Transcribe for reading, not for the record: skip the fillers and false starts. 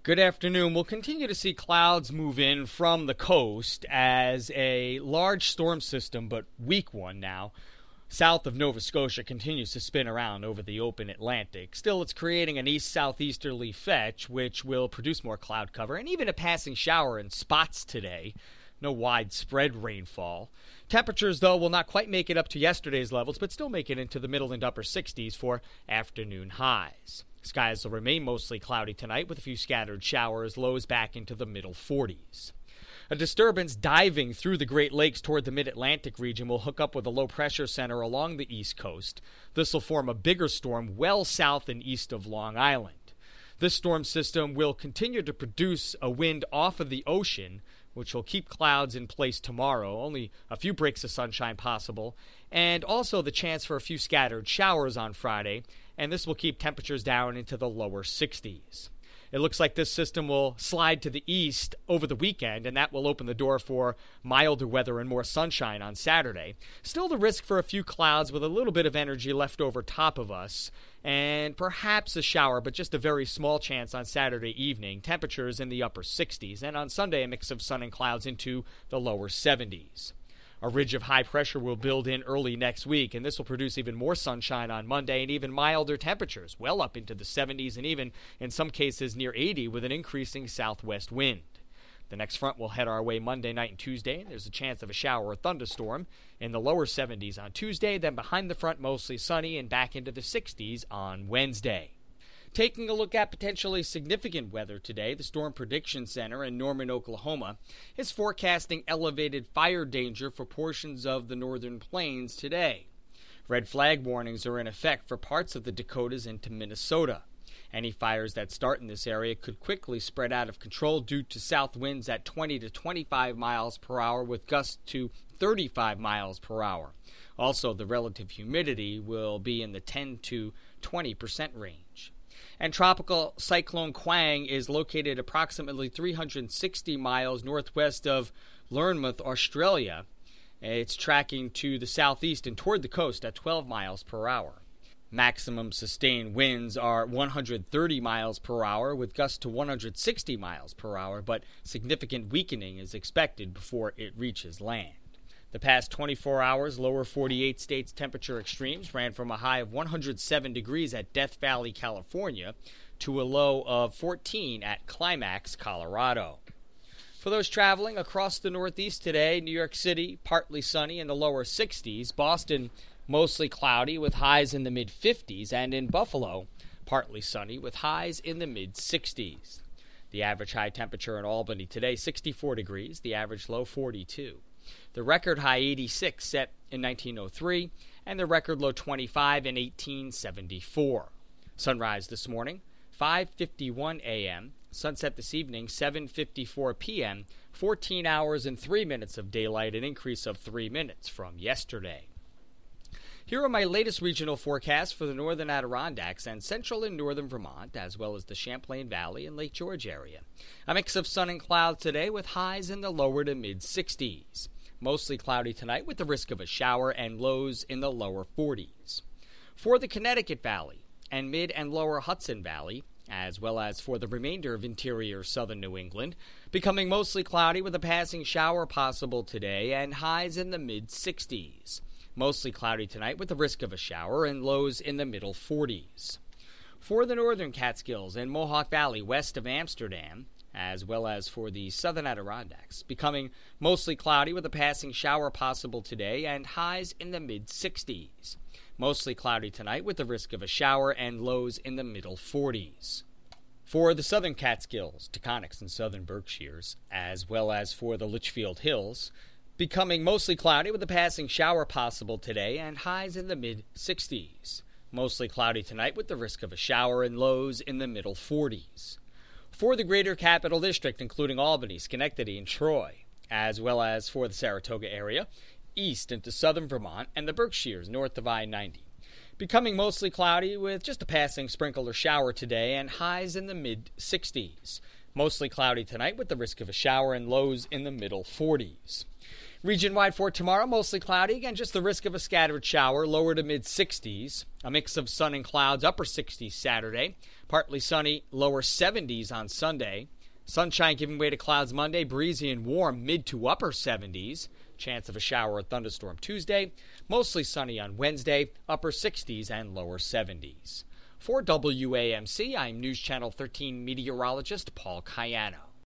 Good afternoon. We'll continue to see clouds move in from the coast as a large storm system, but weak one now, south of Nova Scotia continues to spin around over the open Atlantic. Still, it's creating an east-southeasterly fetch, which will produce more cloud cover and even a passing shower in spots today. No widespread rainfall. Temperatures, though, will not quite make it up to yesterday's levels, but still make it into the middle and upper 60s for afternoon highs. Skies will remain mostly cloudy tonight with a few scattered showers, lows back into the middle 40s. A disturbance diving through the Great Lakes toward the mid-Atlantic region will hook up with a low-pressure center along the east coast. This will form a bigger storm well south and east of Long Island. This storm system will continue to produce a wind off of the ocean, which will keep clouds in place tomorrow, only a few breaks of sunshine possible, and also the chance for a few scattered showers on Friday, and this will keep temperatures down into the lower 60s. It looks like this system will slide to the east over the weekend, and that will open the door for milder weather and more sunshine on Saturday. Still the risk for a few clouds with a little bit of energy left over top of us, and perhaps a shower, but just a very small chance on Saturday evening. Temperatures in the upper 60s, and on Sunday a mix of sun and clouds into the lower 70s. A ridge of high pressure will build in early next week, and this will produce even more sunshine on Monday and even milder temperatures, well up into the 70s and even, in some cases, near 80 with an increasing southwest wind. The next front will head our way Monday night and Tuesday, and there's a chance of a shower or thunderstorm in the lower 70s on Tuesday, then behind the front mostly sunny and back into the 60s on Wednesday. Taking a look at potentially significant weather today, the Storm Prediction Center in Norman, Oklahoma, is forecasting elevated fire danger for portions of the northern plains today. Red flag warnings are in effect for parts of the Dakotas into Minnesota. Any fires that start in this area could quickly spread out of control due to south winds at 20 to 25 miles per hour with gusts to 35 miles per hour. Also, the relative humidity will be in the 10 to 20% range. And Tropical Cyclone Kwang is located approximately 360 miles northwest of Lernmouth, Australia. It's tracking to the southeast and toward the coast at 12 miles per hour. Maximum sustained winds are 130 miles per hour with gusts to 160 miles per hour, but significant weakening is expected before it reaches land. The past 24 hours, lower 48 states' temperature extremes ran from a high of 107 degrees at Death Valley, California, to a low of 14 at Climax, Colorado. For those traveling across the Northeast today, New York City, partly sunny in the lower 60s, Boston, mostly cloudy with highs in the mid-50s, and in Buffalo, partly sunny with highs in the mid-60s. The average high temperature in Albany today, 64 degrees, the average low 42. The record high 86 set in 1903, and the record low 25 in 1874. Sunrise this morning, 5:51 a.m., sunset this evening, 7:54 p.m., 14 hours and 3 minutes of daylight, an increase of 3 minutes from yesterday. Here are my latest regional forecasts for the northern Adirondacks and central and northern Vermont, as well as the Champlain Valley and Lake George area. A mix of sun and clouds today with highs in the lower to mid-60s. Mostly cloudy tonight with the risk of a shower and lows in the lower 40s. For the Connecticut Valley and mid and lower Hudson Valley, as well as for the remainder of interior southern New England, becoming mostly cloudy with a passing shower possible today and highs in the mid-60s. Mostly cloudy tonight with the risk of a shower and lows in the middle 40s. For the northern Catskills and Mohawk Valley west of Amsterdam, as well as for the southern Adirondacks, becoming mostly cloudy with a passing shower possible today and highs in the mid-60s. Mostly cloudy tonight with the risk of a shower and lows in the middle 40s. For the southern Catskills, Taconics, and southern Berkshires, as well as for the Litchfield Hills, becoming mostly cloudy with a passing shower possible today and highs in the mid-60s. Mostly cloudy tonight with the risk of a shower and lows in the middle 40s. For the greater Capital District, including Albany, Schenectady, and Troy, as well as for the Saratoga area, east into southern Vermont, and the Berkshires north of I-90. Becoming mostly cloudy with just a passing sprinkle or shower today and highs in the mid-60s. Mostly cloudy tonight with the risk of a shower and lows in the middle 40s. Region-wide for tomorrow, mostly cloudy. Again, just the risk of a scattered shower, lower to mid-60s. A mix of sun and clouds, upper 60s Saturday. Partly sunny, lower 70s on Sunday. Sunshine giving way to clouds Monday, breezy and warm, mid to upper 70s. Chance of a shower or thunderstorm Tuesday. Mostly sunny on Wednesday, upper 60s and lower 70s. For WAMC, I'm News Channel 13 meteorologist Paul Cayano.